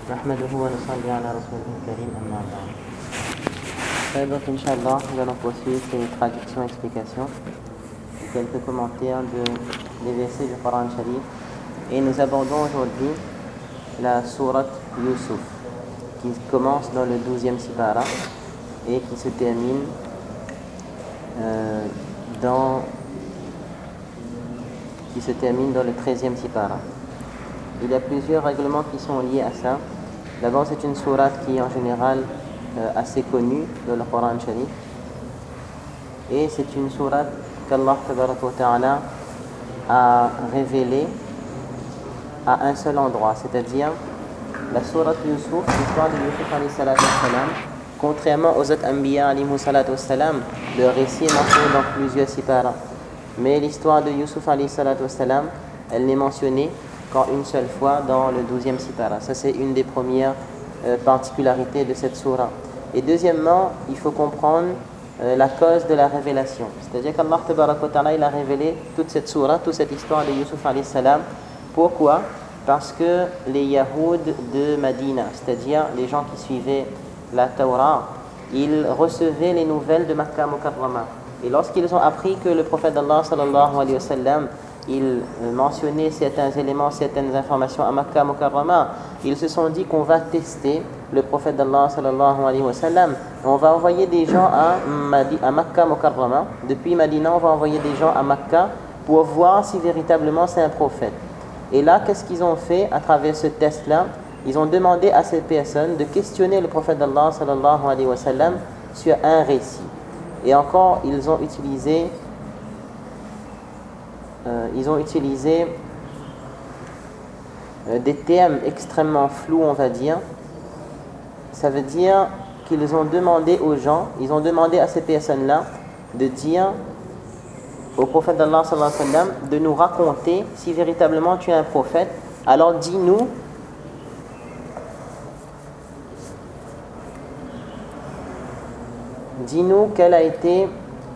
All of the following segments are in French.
نحمده ونصلي على رسوله الكريم أما بعد. Donc, Inch'Allah, nous allons poursuivre ces traductions et explications, quelques commentaires des versets du Coran Sharif. Et nous abordons aujourd'hui la sourate Yusuf, qui commence dans le 12e sipara et qui se termine dans le 13e sipara. Il y a plusieurs règlements qui sont liés à ça. D'abord, c'est une sourate qui est en général assez connue dans le Coran Sharif. Et c'est une sourate qu'Allah Ta'ala a révélée à un seul endroit, c'est-à-dire la sourate Yusuf, l'histoire de Yusuf alayhi salatu wassalam. Contrairement aux autres Anbiya alayhi salatu wassalam, le récit est mentionné dans plusieurs siparas. Mais l'histoire de Yusuf alayhi salatu wassalam, elle n'est mentionnée qu'en une seule fois dans le 12e sipara. Ça, c'est une des premières particularités de cette sourate. Et deuxièmement, il faut comprendre la cause de la révélation. C'est-à-dire qu'Allah Ta'ala, il a révélé toute cette sourate, toute cette histoire de Yusuf alayhi salam. Pourquoi ? Parce que les Yahoud de Madina, c'est-à-dire les gens qui suivaient la Torah, ils recevaient les nouvelles de Makkah Mukarrama. Et lorsqu'ils ont appris que le prophète d'Allah sallallahu alayhi wa sallam, il mentionnait certains éléments, certaines informations à Makkah Mukarrama, ils se sont dit qu'on va tester le prophète d'Allah sallallahu alayhi wa sallam. On va envoyer des gens à Makkah Mukarrama. Depuis Madina, on va envoyer des gens à Makkah pour voir si véritablement c'est un prophète. Et là, qu'est-ce qu'ils ont fait à travers ce test-là ? Ils ont demandé à ces personnes de questionner le prophète d'Allah sallallahu alayhi wa sallam sur un récit. Et encore, ils ont utilisé des termes extrêmement flous, on va dire. Ça veut dire qu'ils ont demandé aux gens, ils ont demandé à ces personnes-là de dire au prophète d'Allah sallallahu alayhi wa sallam de nous raconter si véritablement tu es un prophète. Alors dis-nous quel a été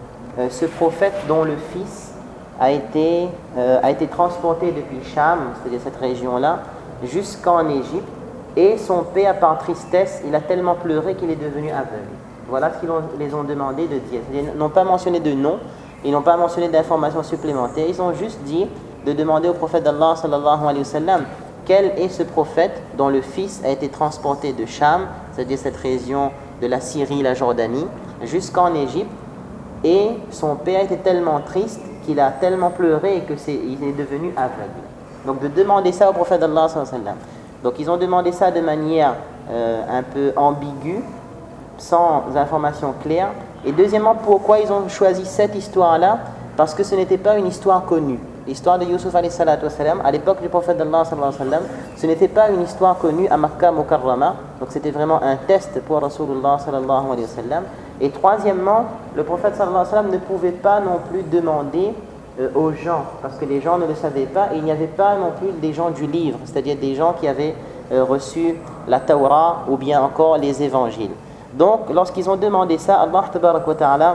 ce prophète dont le fils a été transporté depuis Cham, c'est-à-dire cette région-là, jusqu'en Égypte, et son père, par tristesse, il a tellement pleuré qu'il est devenu aveugle. Voilà ce qu'ils les ont demandé de dire. Ils n'ont pas mentionné de nom, ils n'ont pas mentionné d'informations supplémentaires, ils ont juste dit de demander au prophète d'Allah sallallahu alayhi wa sallam quel est ce prophète dont le fils a été transporté de Cham, c'est-à-dire cette région de la Syrie, la Jordanie, jusqu'en Égypte, et son père était tellement triste qu'il a tellement pleuré qu'il est devenu aveugle. Donc de demander ça au prophète d'Allah sallallahu alayhi wa sallam. Donc ils ont demandé ça de manière un peu ambiguë, sans information claire. Et deuxièmement, pourquoi ils ont choisi cette histoire-là ? Parce que ce n'était pas une histoire connue. L'histoire de Yusuf alayhi salatu wassalam, à l'époque du prophète d'Allah sallallahu alayhi wa sallam, ce n'était pas une histoire connue à Makkah Mukarrama. Donc c'était vraiment un test pour Rasulullah sallallahu alayhi wa sallam. Et troisièmement, le prophète sallallahu alayhi wa sallam ne pouvait pas non plus demander aux gens, parce que les gens ne le savaient pas, et il n'y avait pas non plus des gens du livre, c'est-à-dire des gens qui avaient reçu la Torah ou bien encore les évangiles. Donc lorsqu'ils ont demandé ça, Allah tabarak wa ta'ala,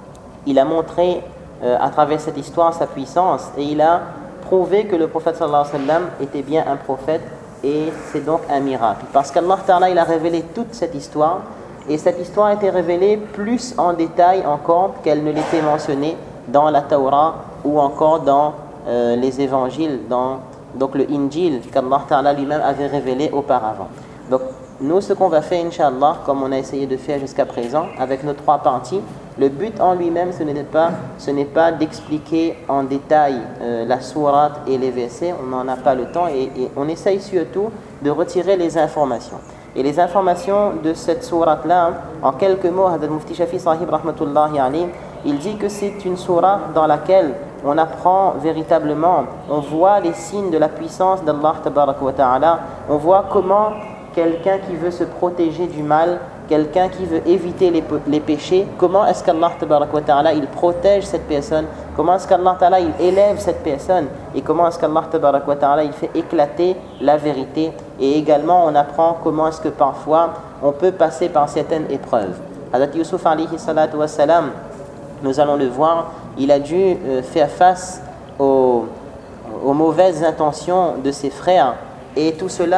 il a montré à travers cette histoire sa puissance, et il a prouvé que le prophète sallallahu alayhi wa sallam était bien un prophète, et c'est donc un miracle, parce qu'Allah ta'ala, il a révélé toute cette histoire, et cette histoire a été révélée plus en détail encore qu'elle ne l'était mentionnée dans la Torah ou encore dans les évangiles, donc le Injil qu'Allah Ta'ala lui-même avait révélé auparavant. Donc nous, ce qu'on va faire, Inch'Allah, comme on a essayé de faire jusqu'à présent, avec nos trois parties, le but en lui-même, ce n'est pas d'expliquer en détail la sourate et les versets, on n'en a pas le temps, et on essaye surtout de retirer les informations. Et les informations de cette sourate-là, en quelques mots, Hadith Mufti Shafi Sahib Rahmatullahi alayhi, il dit que c'est une sourate dans laquelle on apprend véritablement, on voit les signes de la puissance d'Allah Tabarak wa Ta'ala, on voit comment quelqu'un qui veut se protéger du mal, quelqu'un qui veut éviter les péchés, comment est-ce qu'Allah Tabarak wa Ta'ala il protège cette personne, comment est-ce qu'Allah Ta'ala il élève cette personne, et comment est-ce qu'Allah Tabarak wa Ta'ala il fait éclater la vérité. Et également on apprend comment est-ce que parfois on peut passer par certaines épreuves. Hazrat Yusuf alayhi salatu wa salam, nous allons le voir, il a dû faire face aux mauvaises intentions de ses frères. Et tout cela pourquoi ?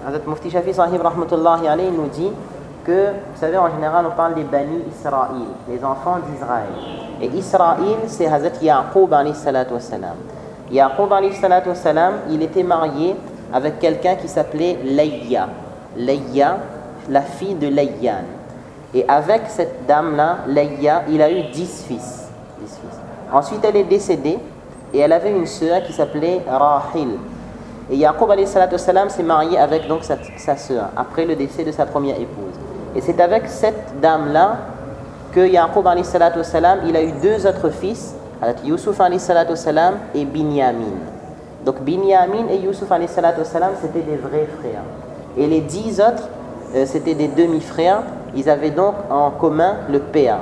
Hazrat Mufti Shafi Sahib Rahmatullahi alayhi nous dit que, vous savez, en général, on parle des Bani Israël, les enfants d'Israël. Et Israël, c'est Hazrat Yaqub alayhi salatu wassalam. Yaqub alayhi salatu wassalam, il était marié avec quelqu'un qui s'appelait Layya. Layya, la fille de Layyan. Et avec cette dame-là, Layya, il a eu 10 fils. Ensuite, elle est décédée et elle avait une sœur qui s'appelait Rahil. Et Yaqub alayhi salatu wassalam s'est marié avec donc sa sœur après le décès de sa première épouse. Et c'est avec cette dame-là que Yaqub alayhi salatu wassalam, il a eu 2 autres fils, Yusuf alayhi salatu wassalam et Binyamin. Donc Binyamin et Yusuf alayhi salatu wassalam, c'était des vrais frères. Et les 10 autres, c'était des demi-frères. Ils avaient donc en commun le père.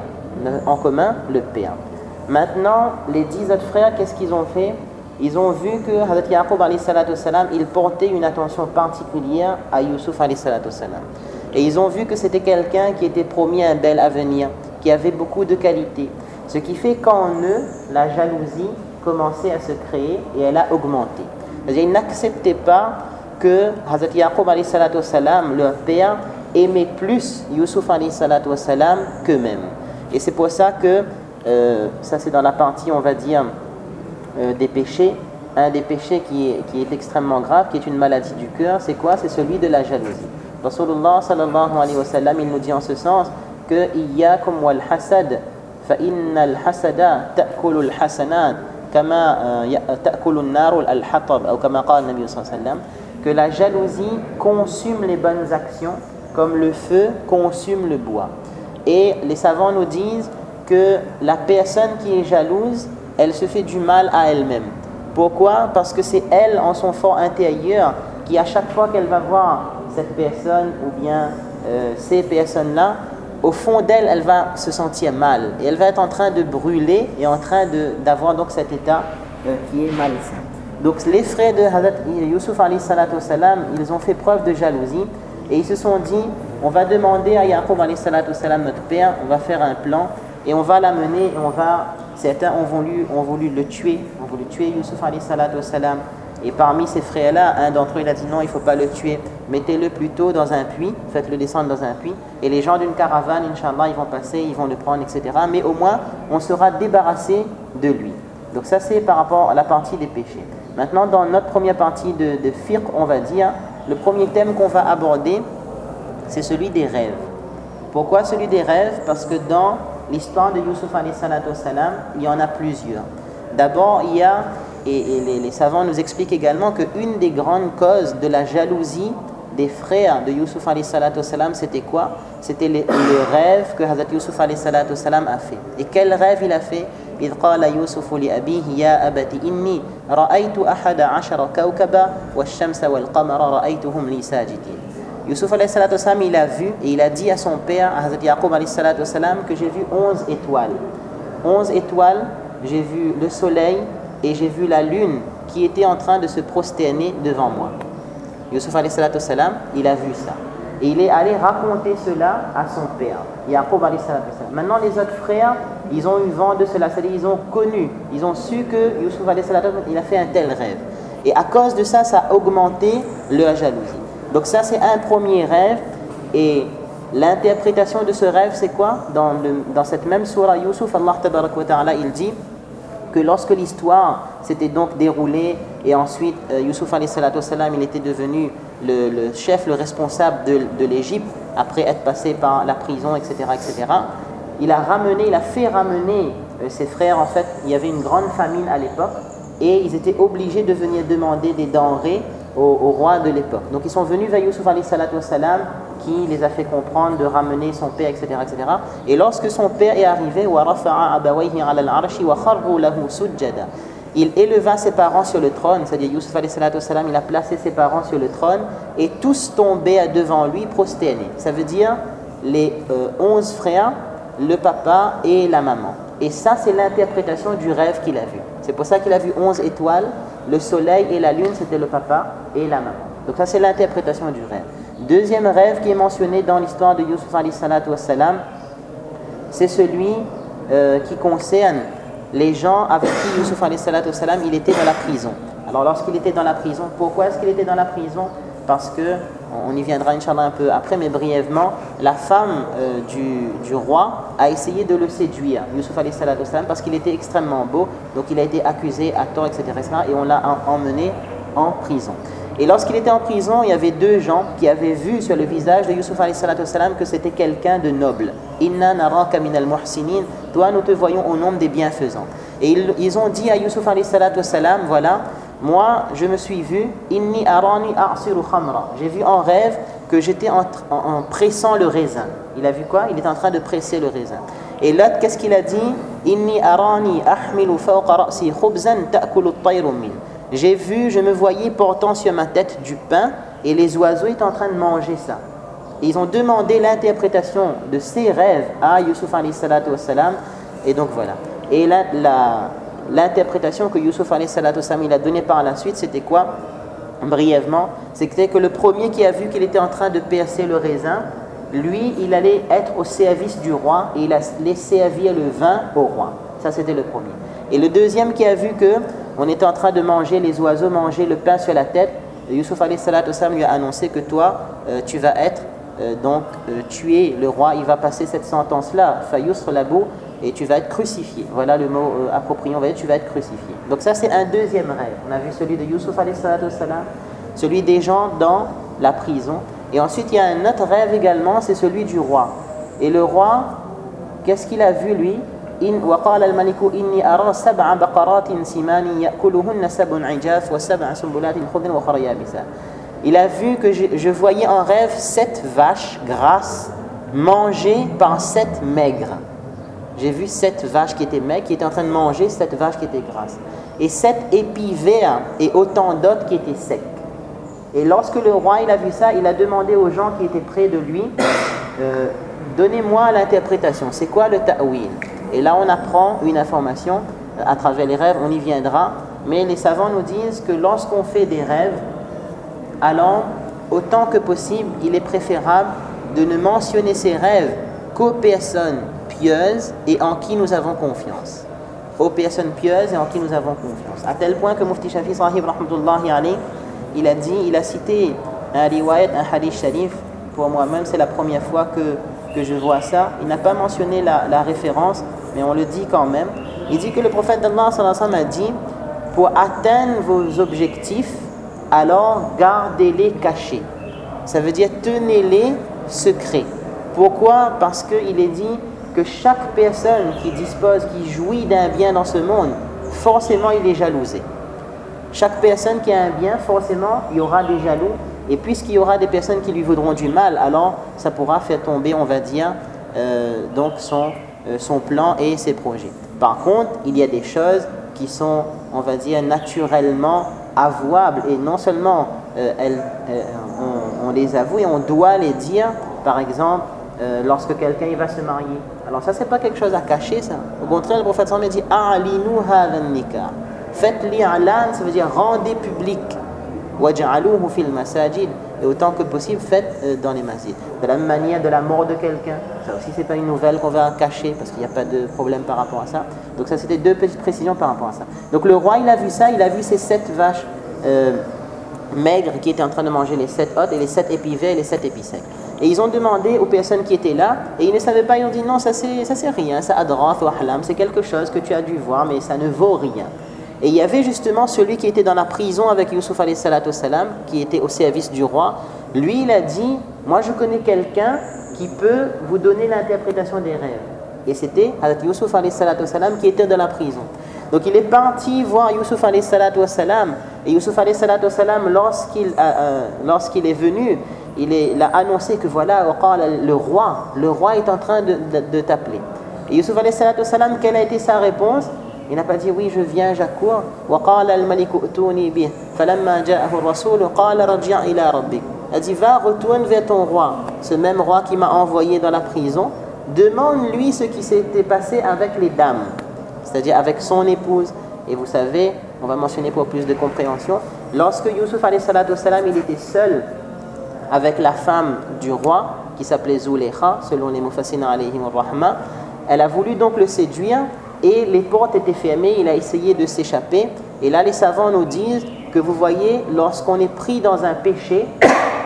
Maintenant, les 10 autres frères, qu'est-ce qu'ils ont fait? Ils ont vu que Hazrat Yaqub alayhi salatu wassalam, il portait une attention particulière à Yusuf alayhi salatu wassalam. Et ils ont vu que c'était quelqu'un qui était promis un bel avenir, qui avait beaucoup de qualités. Ce qui fait qu'en eux, la jalousie commençait à se créer et elle a augmenté. C'est-à-dire, ils n'acceptaient pas que Hazrat Yaqub alayhi salatu wassalam, leur père, aimait plus Yusuf alayhi salatu wassalam qu'eux-mêmes. Et c'est pour ça que, ça c'est dans la partie, on va dire, des péchés. Un des péchés qui est extrêmement grave, qui est une maladie du cœur, c'est quoi? C'est celui de la jalousie. Rasulullah sallallahu alayhi wa sallam, il nous dit en ce sens que iyyakum wal hasad fa innal hasada ta'kulu al hasanat kama ta'kulu an-nar al hatab ou kama qala Nabi sallallahu alayhi wa sallam, que la jalousie consume les bonnes actions comme le feu consume le bois. Et les savants nous disent que la personne qui est jalouse, elle se fait du mal à elle-même. Pourquoi? Parce que c'est elle, en son fort intérieur, qui à chaque fois qu'elle va voir cette personne ou bien ces personnes-là, au fond d'elle, elle va se sentir mal. Et elle va être en train de brûler et en train d'avoir donc cet état qui est malsain. Donc les frères de Hazrat Yusuf alayhi salatu wassalam, ils ont fait preuve de jalousie et ils se sont dit, on va demander à Yaqub alayhi salatu wassalam, notre père, on va faire un plan et on va l'amener et certains ont voulu le tuer, ont voulu tuer Yusuf alayhi salatu wassalam. Et parmi ces frères-là, un d'entre eux, il a dit non, il ne faut pas le tuer, mettez-le plutôt dans un puits, faites-le descendre dans un puits, et les gens d'une caravane, Inch'Allah, ils vont passer, ils vont le prendre, etc. Mais au moins, on sera débarrassé de lui. Donc ça, c'est par rapport à la partie des péchés. Maintenant, dans notre première partie de fiqh, on va dire, le premier thème qu'on va aborder, c'est celui des rêves. Pourquoi celui des rêves? Parce que dans l'histoire de Yusuf alayhi salatu wassalam, il y en a plusieurs. D'abord, il y a, et les savants nous expliquent également qu'une des grandes causes de la jalousie des frères de Yusuf alayhi salatu wassalam, c'était quoi? C'était le rêve que Hazrat Yusuf alayhi salatu wassalam a fait. Et quel rêve il a fait? إذ قال يوسف لأبيه يا أبت إني رأيت أحد عشر كوكبا والشمس والقمر رأيتهم لي ساجدين. Yusuf alayhi salatu wassalam, il a vu et il a dit à son père, à Hazrat Yaqub alayhi salatu wassalam, que j'ai vu 11 étoiles. 11 étoiles, j'ai vu le soleil et j'ai vu la lune qui était en train de se prosterner devant moi. Yusuf alayhi salatu wassalam, il a vu ça. Et il est allé raconter cela à son père, Yaqub alayhi salatu wassalam. Maintenant, les autres frères, ils ont eu vent de cela, c'est-à-dire ils ont connu, ils ont su que Yusuf alayhi salatu wassalam, il a fait un tel rêve. Et à cause de ça, ça a augmenté leur jalousie. Donc ça, c'est un premier rêve. Et l'interprétation de ce rêve, c'est quoi? Dans cette même sourate Yusuf, Allah tabarak wa ta'ala, il dit que lorsque l'histoire s'était donc déroulée et ensuite Yusuf alayhi salatu wassalam, il était devenu le chef, le responsable de l'Égypte après être passé par la prison, etc., etc., il a fait ramener ses frères. En fait, il y avait une grande famine à l'époque et ils étaient obligés de venir demander des denrées au roi de l'époque. Donc ils sont venus vers Yusuf alayhi salatu wassalam, qui les a fait comprendre de ramener son père, etc., etc. Et lorsque son père est arrivé, il éleva ses parents sur le trône, c'est-à-dire Yusuf alayhi salatu wassalam, il a placé ses parents sur le trône et tous tombaient devant lui prosternés. Ça veut dire les 11 frères, le papa et la maman. Et ça, c'est l'interprétation du rêve qu'il a vu. C'est pour ça qu'il a vu 11 étoiles, le soleil et la lune, c'était le papa et la maman. Donc ça, c'est l'interprétation du rêve. Deuxième rêve qui est mentionné dans l'histoire de Yusuf alayhi salatu wassalam, c'est celui qui concerne les gens avec qui Yusuf alayhi salatu wassalam, il était dans la prison. Alors lorsqu'il était dans la prison, pourquoi est-ce qu'il était dans la prison? Parce que on y viendra Inch'Allah un peu après, mais brièvement, la femme du roi a essayé de le séduire, Yusuf alayhi salatu wassalam, parce qu'il était extrêmement beau, donc il a été accusé à tort, etc. et on l'a emmené en prison. Et lorsqu'il était en prison, il y avait deux gens qui avaient vu sur le visage de Yusuf alayhi salatu wassalam que c'était quelqu'un de noble. Inna naraka minal muhsinin, toi nous te voyons au nombre des bienfaisants. Et ils ont dit à Yusuf alayhi salatu wassalam, voilà, moi je me suis vu, inni arani a'siru khamra. J'ai vu en rêve que j'étais en pressant le raisin. Il a vu quoi? Il était en train de presser le raisin. Et l'autre, qu'est-ce qu'il a dit? Inni arani ahmilu fawqa ra'si khubzan ta'kulu at-tayru min. J'ai vu, je me voyais portant sur ma tête du pain et les oiseaux étaient en train de manger ça. Et ils ont demandé l'interprétation de ces rêves à Yusuf alayhi salatu wassalam. Et donc voilà. Et l'interprétation que Yusuf alayhi salatu wassalam il a donnée par la suite, c'était quoi? Brièvement, c'était que le premier qui a vu qu'il était en train de percer le raisin, lui, il allait être au service du roi et il allait servir le vin au roi. Ça, c'était le premier. Et le deuxième qui a vu que on était en train de manger, les oiseaux mangeaient le pain sur la tête, Yusuf alayhi salatu wassalam lui a annoncé que toi, tu vas être tué, le roi, il va passer cette sentence-là, fayusr labou, et tu vas être crucifié. Voilà le mot approprié, on va dire tu vas être crucifié. Donc ça c'est un deuxième rêve. On a vu celui de Yusuf alayhi salatu wassalam, celui des gens dans la prison. Et ensuite il y a un autre rêve également, c'est celui du roi. Et le roi, qu'est-ce qu'il a vu lui? وقال الملك إني أرى 7 بقرات سمان يأكلهن 7 عجاف و7 سنبلات خضر وأخرى يابسات. Il a vu que je voyais en rêve 7 vaches grasses mangées par 7 maigres. J'ai vu 7 vaches qui étaient maigres, qui étaient en train de manger 7 vaches qui étaient grasses. Et 7 épis verts et autant d'autres qui étaient secs. Et lorsque le roi il a vu ça, il a demandé aux gens qui étaient près de lui, donnez-moi l'interprétation, c'est quoi le ta'wil? Et là on apprend une information à travers les rêves, on y viendra. Mais les savants nous disent que lorsqu'on fait des rêves, alors autant que possible, il est préférable de ne mentionner ces rêves qu'aux personnes pieuses et en qui nous avons confiance. Aux personnes pieuses et en qui nous avons confiance. À tel point que Mufti Shafi Sahib rahmatullahi alayhi, il a cité un riwayat, un hadith sharif. Pour moi-même, c'est la première fois que je vois ça. Il n'a pas mentionné la référence, mais on le dit quand même. Il dit que le prophète d'Allah sallallahu alayhi wa sallam a dit, pour atteindre vos objectifs, alors gardez-les cachés. Ça veut dire tenez-les secrets. Pourquoi? Parce qu'il est dit que chaque personne qui dispose, qui jouit d'un bien dans ce monde, forcément il est jalousé. Chaque personne qui a un bien, forcément il y aura des jaloux. Et puisqu'il y aura des personnes qui lui voudront du mal, alors ça pourra faire tomber, on va dire, donc son plan et ses projets. Par contre, il y a des choses qui sont, on va dire, naturellement avouables. Et non seulement on les avoue et on doit les dire, par exemple, lorsque quelqu'un il va se marier. Alors ça, c'est pas quelque chose à cacher, ça. Au contraire, le prophète sallallahu alayhi wa sallam dit « A'linu hadhan nikah ». Faites-li alan, ça veut dire rendez public. وَجَعَلُوهُ فِي الْمَسَاجِدِ. Et autant que possible, faites dans les masjids. De la même manière, de la mort de quelqu'un. Ça aussi, c'est pas une nouvelle qu'on va cacher parce qu'il n'y a pas de problème par rapport à ça. Donc ça, c'était 2 petites précisions par rapport à ça. Donc le roi, il a vu ça, il a vu ces 7 vaches maigres qui étaient en train de manger les 7 autres et les 7 épis verts et les 7 épis secs. Et ils ont demandé aux personnes qui étaient là et ils ne savaient pas, ils ont dit non, ça c'est rien, ça adraf ou ahlam, c'est quelque chose que tu as dû voir mais ça ne vaut rien. Et il y avait justement celui qui était dans la prison avec Yusuf alayhi salatu wassalam, qui était au service du roi. Lui, il a dit, moi je connais quelqu'un qui peut vous donner l'interprétation des rêves. Et c'était Yusuf alayhi salatu wassalam qui était dans la prison. Donc il est parti voir Yusuf alayhi salatu wassalam. Et Yusuf alayhi salatu wassalam, lorsqu'il est venu, il a annoncé que voilà, le roi est en train de t'appeler. Et Yusuf alayhi salatu wassalam, quelle a été sa réponse? Il n'a pas dit oui, je viens, j'accours. وقال الملك ائتوني به فلما جاءه الرسول قال رجع إلى ربك. Il dit va, retourne vers ton roi. Ce même roi qui m'a envoyé dans la prison, demande-lui ce qui s'était passé avec les dames, c'est-à-dire avec son épouse. Et vous savez, on va mentionner pour plus de compréhension, lorsque Yusuf alayhi salatu wassalam, il était seul avec la femme du roi qui s'appelait Zulekha, selon les Mufassirina alayhim ar-rahma, elle a voulu donc le séduire. Et les portes étaient fermées, il a essayé de s'échapper. Et là, les savants nous disent que vous voyez, lorsqu'on est pris dans un péché,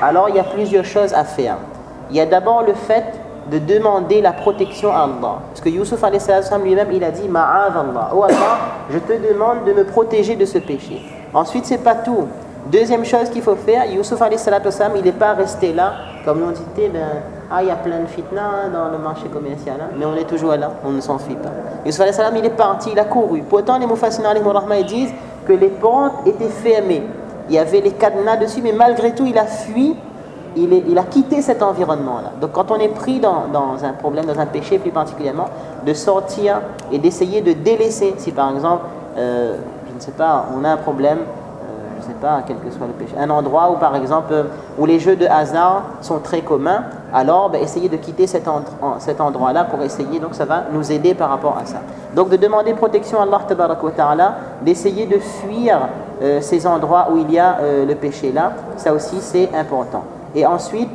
alors il y a plusieurs choses à faire. Il y a d'abord le fait de demander la protection à Allah. Parce que Yusuf alayhi salam lui-même, il a dit Ma'ad Allah. Oh Allah, je te demande de me protéger de ce péché. Ensuite, c'est pas tout. Deuxième chose qu'il faut faire, Yusuf alayhi salam, il n'est pas resté là, comme l'on dit, il y a plein de fitna dans le marché commercial, hein, mais on est toujours là, on ne s'enfuit pas. Yusuf alayhi salam, il est parti, il a couru. Pourtant, les Mufassirina alayhi rahma, ils disent que les portes étaient fermées. Il y avait les cadenas dessus, mais malgré tout, il a fui. Il a quitté cet environnement-là. Donc quand on est pris dans un problème, dans un péché plus particulièrement, de sortir et d'essayer de délaisser. Si par exemple, je ne sais pas, on a un problème, je ne sais pas, quel que soit le péché, un endroit où par exemple, où les jeux de hasard sont très communs, alors essayer de quitter cet endroit-là pour essayer, donc ça va nous aider par rapport à ça. Donc de demander protection à Allah tabaraka wa ta'ala, d'essayer de fuir ces endroits où il y a le péché là, ça aussi c'est important. Et ensuite,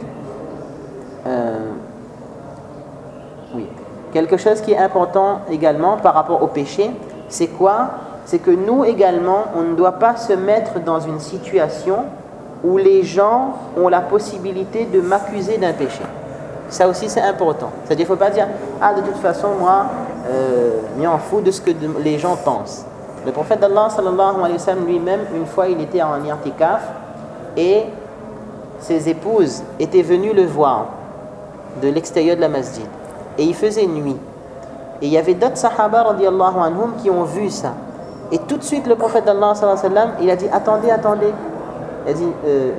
quelque chose qui est important également par rapport au péché, c'est quoi? C'est que nous également, on ne doit pas se mettre dans une situation où les gens ont la possibilité de m'accuser d'un péché. Ça aussi c'est important. C'est-à-dire qu'il ne faut pas dire « Ah, de toute façon, moi, je m'en fous de ce que les gens pensent ». Le prophète d'Allah, sallallahu alayhi wa sallam, lui-même, une fois il était en i'tikaf et ses épouses étaient venues le voir de l'extérieur de la masjid. Et il faisait nuit. Et il y avait d'autres sahaba radiyallahu anhum qui ont vu ça. Et tout de suite, le prophète d'Allah sallallahu alayhi wa sallam, il a dit « Attendez. » Il a dit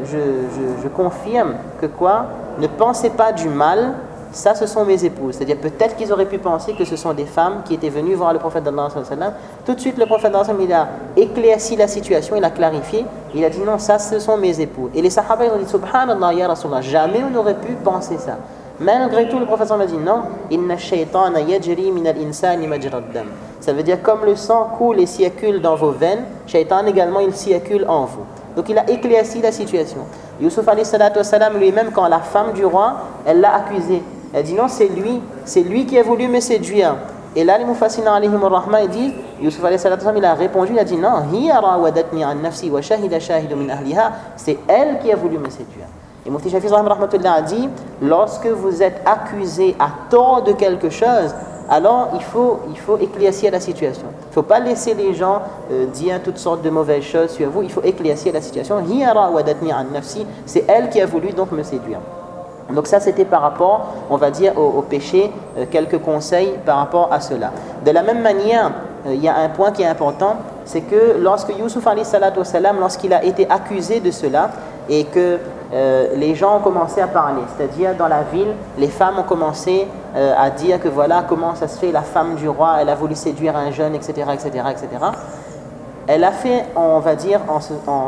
je confirme que quoi? Ne pensez pas du mal, ça ce sont mes épouses. C'est-à-dire peut-être qu'ils auraient pu penser que ce sont des femmes qui étaient venues voir le prophète d'Allah sallallahu alayhi wa sallam. Tout de suite, le prophète d'Allah sallallahu alayhi wa sallam, il a éclairci la situation, il a clarifié. Il a dit non, ça ce sont mes épouses. Et les sahaba ils ont dit Subhanallah ya Rasulallah, jamais on n'aurait pu penser ça. Malgré tout, le prophète a dit non, inna shaytana yajri min al-insani majra ad-dam. Ça veut dire comme le sang coule et circule dans vos veines, shaytan également il circule en vous. Donc il a éclairci la situation. Yusuf alayhi salatu wassalam lui-même, quand la femme du roi, elle l'a accusé. Elle dit non, c'est lui qui a voulu me séduire. Et là, les Mufassirina alayhim rahma, ils disent, Yusuf alayhi salatu wassalam, il a répondu, il a dit non, hiya rawadatni an nafsi wa shahida shahidu min ahliha, c'est elle qui a voulu me séduire. Et Mufti Shafi'i rahmatullah a dit, lorsque vous êtes accusé à tort de quelque chose, alors il faut éclaircir la situation. Il ne faut pas laisser les gens dire toutes sortes de mauvaises choses sur vous, il faut éclaircir la situation. Hiya rawadatni an nafsi, c'est elle qui a voulu donc me séduire. Donc ça c'était par rapport, on va dire, au péché, quelques conseils par rapport à cela. De la même manière, il y a un point qui est important, c'est que lorsque Yusuf alayhi salatu wassalam, lorsqu'il a été accusé de cela, et que les gens ont commencé à parler, c'est-à-dire dans la ville, les femmes ont commencé à dire que voilà comment ça se fait, la femme du roi, elle a voulu séduire un jeune, etc., etc., etc. Elle a fait, on va dire, en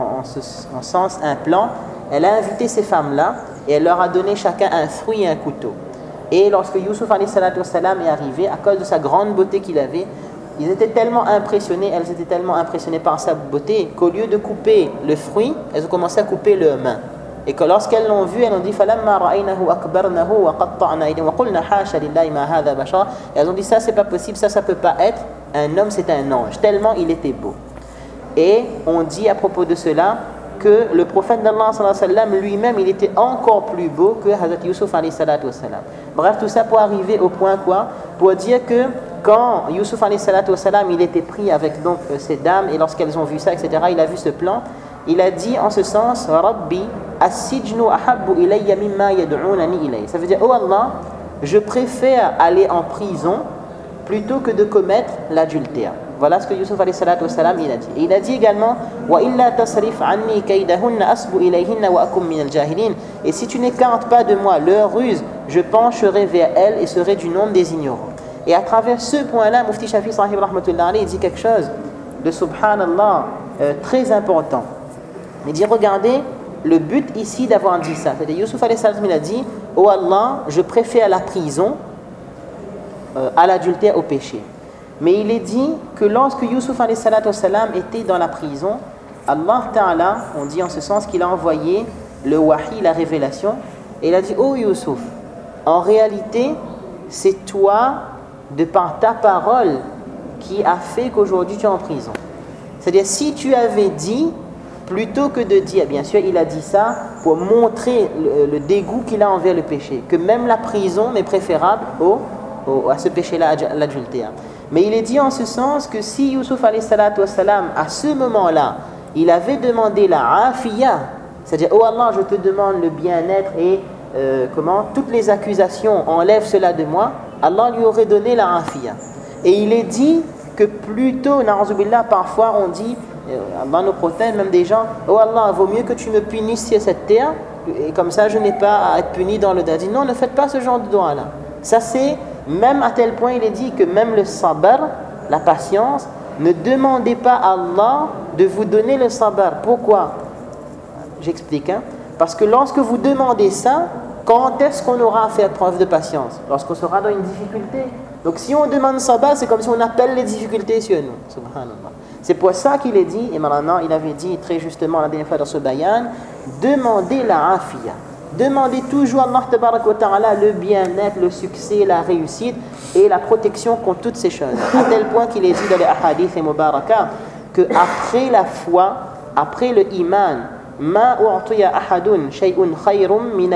sens, un plan. Elle a invité ces femmes-là et elle leur a donné chacun un fruit et un couteau. Et lorsque Yusuf alayhi salatu wassalam est arrivé, à cause de sa grande beauté qu'il avait, ils étaient tellement impressionnés, elles étaient tellement impressionnées par sa beauté qu'au lieu de couper le fruit, elles ont commencé à couper leurs mains. Et que lorsqu'elles l'ont vu, elles ont dit فَلَمَّا رَأَيْنَهُ أَكْبَرْنَهُ وَقَطَّعْنَا أَيْدِيهِمْ وَقُلْنَا حَاشَ لِلَّهِ مَا هَذَا بَشَرٌ. Et elles ont dit ça c'est pas possible, ça peut pas être un homme, c'est un ange, tellement il était beau. Et on dit à propos de cela que le prophète d'Allah sallallahu alayhi wa sallam lui-même il était encore plus beau que Hazrat Yusuf alayhi salatu wa sallam. Bref, tout ça pour arriver au point quoi? Pour dire que quand Yusuf alayhi salatu wa sallam il était pris avec donc ces dames et lorsqu'elles ont vu ça, etc., il a vu ce plan, il a dit en ce sens Rabbi as-sijnu ahabbu ilayya mimma yad'unani ilayhi. Ça veut dire oh Allah, je préfère aller en prison plutôt que de commettre l'adultère. Voilà ce que Yusuf alayhi salatu wassalam il a dit. Et il a dit également wa illa tasrif anni kaydahunna asbu ilayhinna wa akum min al-jahilin. Et si tu n'écartes pas de moi leur ruse, je pencherai vers elles et serai du nombre des ignorants. Et à travers ce point-là, Mufti Shafi'i sahib rahmatullah alayhi dit quelque chose de subhanallah très important. Il dit regardez le but ici d'avoir dit ça. C'est-à-dire Yusuf alayhi salam il a dit oh Allah, je préfère la prison à l'adultère au péché. Mais il est dit que lorsque Yusuf alayhi salatu wassalam était dans la prison, Allah Ta'ala, on dit en ce sens qu'il a envoyé le wahi, la révélation, et il a dit oh Yusuf, en réalité c'est toi de par ta parole qui a fait qu'aujourd'hui tu es en prison. C'est-à-dire si tu avais dit plutôt que de dire, bien sûr, il a dit ça pour montrer le dégoût qu'il a envers le péché, que même la prison est préférable à ce péché-là, l'adultère. Mais il est dit en ce sens que si Youssouf alayhi salatu wassalam, à ce moment-là, il avait demandé la afiya, c'est-à-dire, oh Allah, je te demande le bien-être et toutes les accusations, enlève cela de moi, Allah lui aurait donné la afiya. Et il est dit que plutôt, na'uzubillah, parfois on dit, Allah nous protège, même des gens, oh Allah, vaut mieux que tu me punisses sur cette terre, et comme ça je n'ai pas à être puni dans le dadi. Non, ne faites pas ce genre de doigt-là. Ça c'est, même à tel point il est dit que même le sabr, la patience, ne demandez pas à Allah de vous donner le sabr. Pourquoi? J'explique. Parce que lorsque vous demandez ça, quand est-ce qu'on aura à faire preuve de patience? Lorsqu'on sera dans une difficulté. Donc si on demande sabr, c'est comme si on appelle les difficultés sur nous. Subhanallah. C'est pour ça qu'il est dit, et maintenant il avait dit très justement la dernière fois dans ce bayan, demandez la afiya. Demandez toujours à Allah tabarak wa ta'ala le bien-être, le succès, la réussite et la protection contre toutes ces choses. À tel point qu'il est dit dans les ahadith et mubarakah que après la foi, après le iman, ما أعطي أحد شيء خير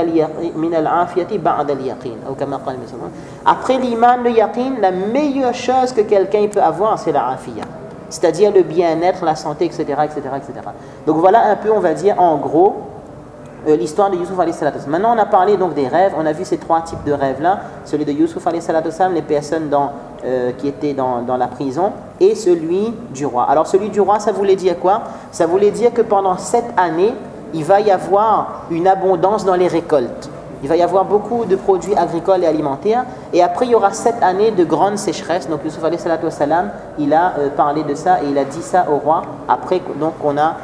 من العافية بعد اليقين أو كما قال النبي صلى الله عليه وسلم. Après l'iman, le yaqin, la meilleure chose que quelqu'un peut avoir, c'est la afiya, c'est-à-dire le bien-être, la santé, etc., etc., etc. Donc voilà un peu, on va dire, en gros, l'histoire de Youssouf alayhi salatu wassalam. Maintenant, on a parlé donc des rêves. On a vu ces trois types de rêves-là. Celui de Youssouf alayhi salatu wassalam, les personnes qui étaient dans la prison, et celui du roi. Alors, celui du roi, ça voulait dire quoi? Ça voulait dire que pendant 7 années, il va y avoir une abondance dans les récoltes. Il va y avoir beaucoup de produits agricoles et alimentaires. Et après, il y aura 7 années de grande sécheresse. Donc, Youssouf alayhi salatu wassalam, il a parlé de ça et il a dit ça au roi. Après, donc, on l'a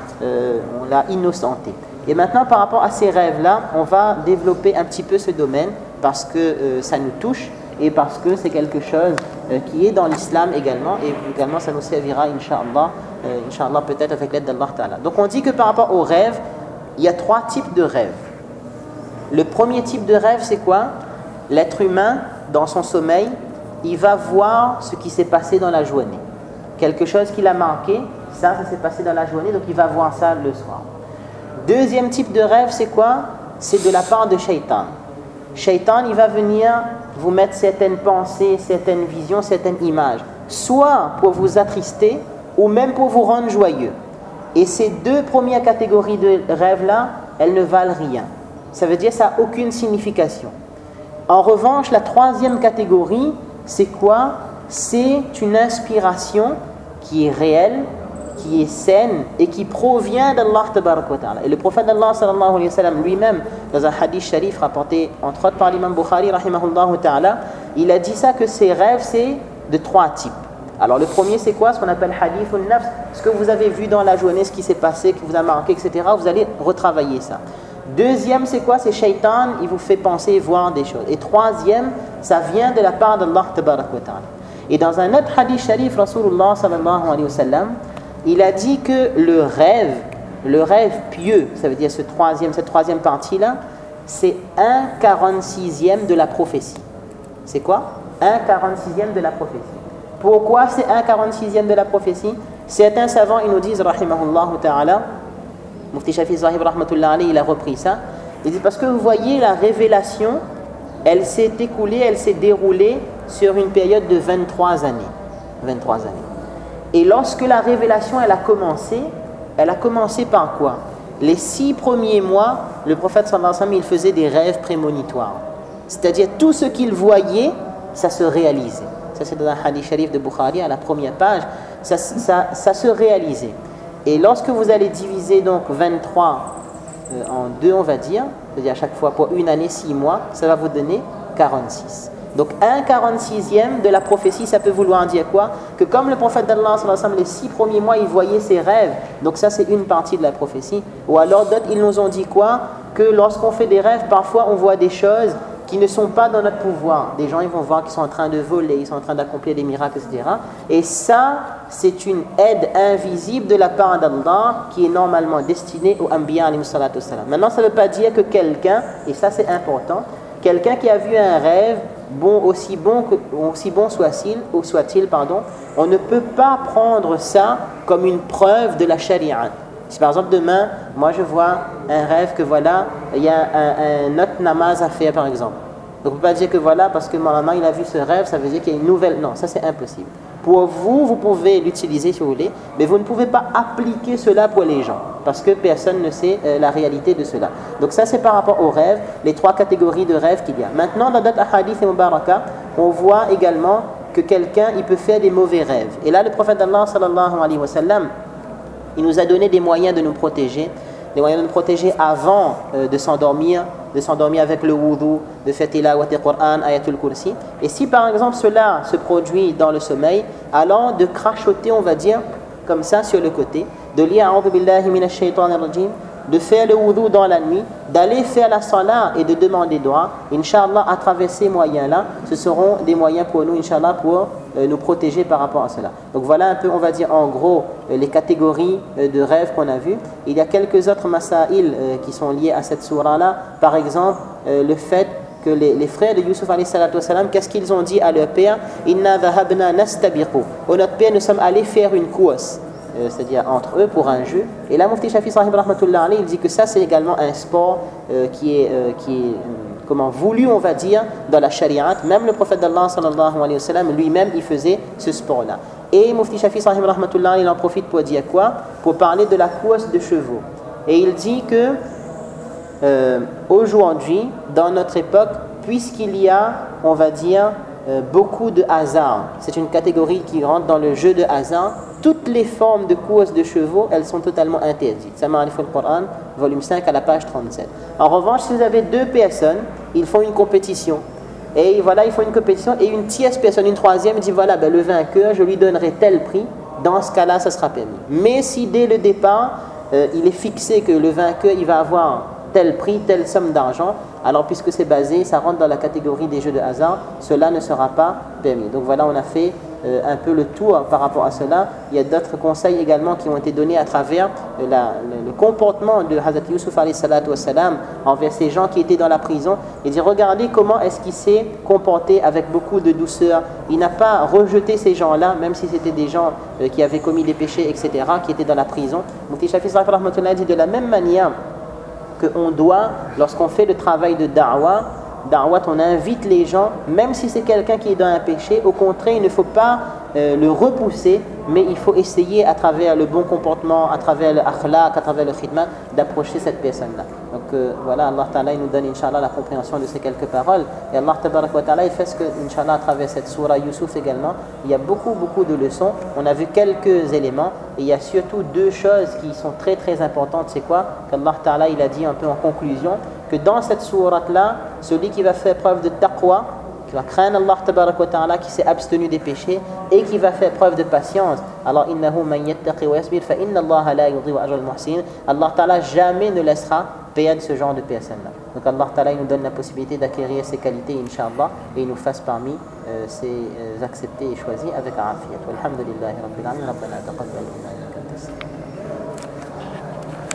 innocenté. Et maintenant, par rapport à ces rêves-là, on va développer un petit peu ce domaine parce que ça nous touche et parce que c'est quelque chose qui est dans l'islam également. Et également, ça nous servira, Inch'Allah, peut-être avec l'aide d'Allah Ta'ala. Donc, on dit que par rapport aux rêves, il y a 3 types de rêves. Le premier type de rêve, c'est quoi? L'être humain, dans son sommeil, il va voir ce qui s'est passé dans la journée. Quelque chose qui l'a marqué, ça s'est passé dans la journée, donc il va voir ça le soir. Deuxième type de rêve, c'est quoi? C'est de la part de Shaitan. Shaitan, il va venir vous mettre certaines pensées, certaines visions, certaines images, soit pour vous attrister, ou même pour vous rendre joyeux. Et ces 2 premières catégories de rêves-là, elles ne valent rien. Ça veut dire que ça n'a aucune signification. En revanche, la 3e catégorie, c'est quoi? C'est une inspiration qui est réelle, qui est saine et qui provient d'Allah tabarak wa ta'ala. Et le prophète d'Allah sallallahu alayhi wa sallam lui-même, dans un hadith sharif rapporté entre autres par l'imam Bukhari rahimahullah ta'ala, il a dit ça, que ces rêves c'est de 3 types. Alors le premier c'est quoi? Ce qu'on appelle hadith al-nafs, ce que vous avez vu dans la journée, ce qui s'est passé, qui vous a marqué, etc. Vous allez retravailler ça. Deuxième c'est quoi? C'est shaitan, il vous fait penser et voir des choses. Et troisième, ça vient de la part d'Allah tabarak wa ta'ala. Et dans un autre hadith sharif, Rasulullah sallallahu alayhi wa sallam, il a dit que le rêve pieux, ça veut dire cette troisième partie-là, c'est 1/46e de la prophétie. C'est quoi? 1/46e de la prophétie. Pourquoi c'est 1/46e de la prophétie? Certains savants, ils nous disent, rahimahullah ta'ala, Mufti Shafi Zahib rahmatullah alayhi, il a repris ça. Il dit parce que vous voyez, la révélation, elle s'est écoulée, elle s'est déroulée sur une période de 23 années. 23 années. Et lorsque la révélation elle a commencé par quoi? Les 6 premiers mois, le prophète sallallahu alayhi wa sallam, il faisait des rêves prémonitoires. C'est-à-dire tout ce qu'il voyait, ça se réalisait. Ça c'est dans un hadith sharif de Bukhari à la première page, ça se réalisait. Et lorsque vous allez diviser donc 23 en 2, on va dire, c'est-à-dire à chaque fois pour une année, 6 mois, ça va vous donner 46. Donc 1/46e de la prophétie, ça peut vouloir dire quoi? Que comme le prophète d'Allah, les 6 premiers mois, il voyait ses rêves. Donc ça, c'est une partie de la prophétie. Ou alors d'autres, ils nous ont dit quoi? Que lorsqu'on fait des rêves, parfois on voit des choses qui ne sont pas dans notre pouvoir. Des gens, ils vont voir qu'ils sont en train de voler, ils sont en train d'accomplir des miracles, etc. Et ça, c'est une aide invisible de la part d'Allah qui est normalement destinée aux Anbiya alayhi salatu wassalam. Maintenant, ça ne veut pas dire que quelqu'un, et ça c'est important, quelqu'un qui a vu un rêve, aussi bon soit-il, on ne peut pas prendre ça comme une preuve de la charia. Si par exemple demain, moi je vois un rêve que voilà, il y a un autre namaz à faire par exemple. Donc on ne peut pas dire que voilà, parce que Maulana il a vu ce rêve, ça veut dire qu'il y a une nouvelle. Non, ça c'est impossible. Pour vous, vous pouvez l'utiliser si vous voulez, mais vous ne pouvez pas appliquer cela pour les gens, parce que personne ne sait la réalité de cela. Donc ça c'est par rapport aux rêves, les 3 catégories de rêves qu'il y a. Maintenant dans d'autres hadiths et mubaraka, on voit également que quelqu'un il peut faire des mauvais rêves. Et là le prophète d'Allah sallallahu alayhi wa sallam, il nous a donné des moyens de nous protéger, des moyens de nous protéger avant de s'endormir avec le wudu, de faire tilawat al-Qur'an, ayatul kursi. Et si par exemple cela se produit dans le sommeil, allant de crachoter, on va dire, comme ça sur le côté, de lire a'udhu billahi minash shaitanir rajim, de faire le wudu dans la nuit, d'aller faire la salat et de demander droit, Inch'Allah, à travers ces moyens-là, ce seront des moyens pour nous, Inch'Allah, pour nous protéger par rapport à cela. Donc voilà un peu, on va dire en gros, les catégories de rêves qu'on a vues. Il y a quelques autres masaïl qui sont liés à cette sourate-là. Par exemple, le fait que les frères de Yusuf alayhi salatu wassalam, qu'est-ce qu'ils ont dit à leur père? Inna dhahabna nastabiqu. Oh notre père, nous sommes allés faire une course. C'est-à-dire entre eux pour un jeu. Et là, Mufti Shafi Sahib rahmatullah alayhi, il dit que ça c'est également un sport qui est comment voulu, on va dire, dans la shariat. Même le prophète d'Allah sallallahu alayhi wa sallam lui-même il faisait ce sport-là. Et Mufti Shafi Sahib rahmatullah alayhi, il en profite pour dire quoi? Pour parler de la course de chevaux. Et il dit que aujourd'hui, dans notre époque, puisqu'il y a, on va dire, beaucoup de hasard, c'est une catégorie qui rentre dans le jeu de hasard, toutes les formes de courses de chevaux, elles sont totalement interdites. Ça Ma'arif al-Qur'an, volume 5 à la page 37. En revanche, si vous avez 2 personnes, ils font une compétition. Et voilà, ils font une compétition et une tierce personne, une troisième, dit voilà, ben, le vainqueur, je lui donnerai tel prix. Dans ce cas-là, ça sera permis. Mais si dès le départ, il est fixé que le vainqueur, il va avoir tel prix, telle somme d'argent, alors puisque c'est basé, ça rentre dans la catégorie des jeux de hasard, cela ne sera pas permis. Donc voilà, on a fait un peu le tour par rapport à cela. Il y a d'autres conseils également qui ont été donnés à travers le comportement de Hazrat Yusuf alayhi salatu wassalam envers ces gens qui étaient dans la prison. Il dit regardez comment est-ce qu'il s'est comporté avec beaucoup de douceur. Il n'a pas rejeté ces gens-là, même si c'était des gens qui avaient commis des péchés, etc., qui étaient dans la prison. Mufti Shafi Sahib rahmatullah dit de la même manière qu'on doit, lorsqu'on fait le travail de da'wah, on invite les gens, même si c'est quelqu'un qui est dans un péché, au contraire, il ne faut pas le repousser, mais il faut essayer à travers le bon comportement, à travers le akhlaq, à travers le khidmat, d'approcher cette personne-là. Donc voilà, Allah Ta'ala il nous donne, Inch'Allah, la compréhension de ces quelques paroles. Et Allah Ta'ala il fait ce que, Inch'Allah, à travers cette sourate Yusuf également, il y a beaucoup de leçons. On a vu quelques éléments, et il y a surtout 2 choses qui sont très très importantes. C'est quoi? Qu'Allah Ta'ala il a dit un peu en conclusion, que dans cette sourate-là, celui qui va faire preuve de taqwa, qui va craindre Allah Ta'ala, qui s'est abstenu des péchés et qui va faire preuve de patience. Alors, innahu man yattaqi wa yasbir fa inna Allah la yudhi'u ajra al-muhsinin. Allah Ta'ala jamais ne laissera perdre ce genre de personnes-là. Donc Allah Ta'ala nous donne la possibilité d'acquérir ces qualités, Inch'Allah, et il nous fasse parmi ces acceptés et choisis avec afiyat. Walhamdulillahi rabbil alamin. Rabbana taqabbal minna innaka antas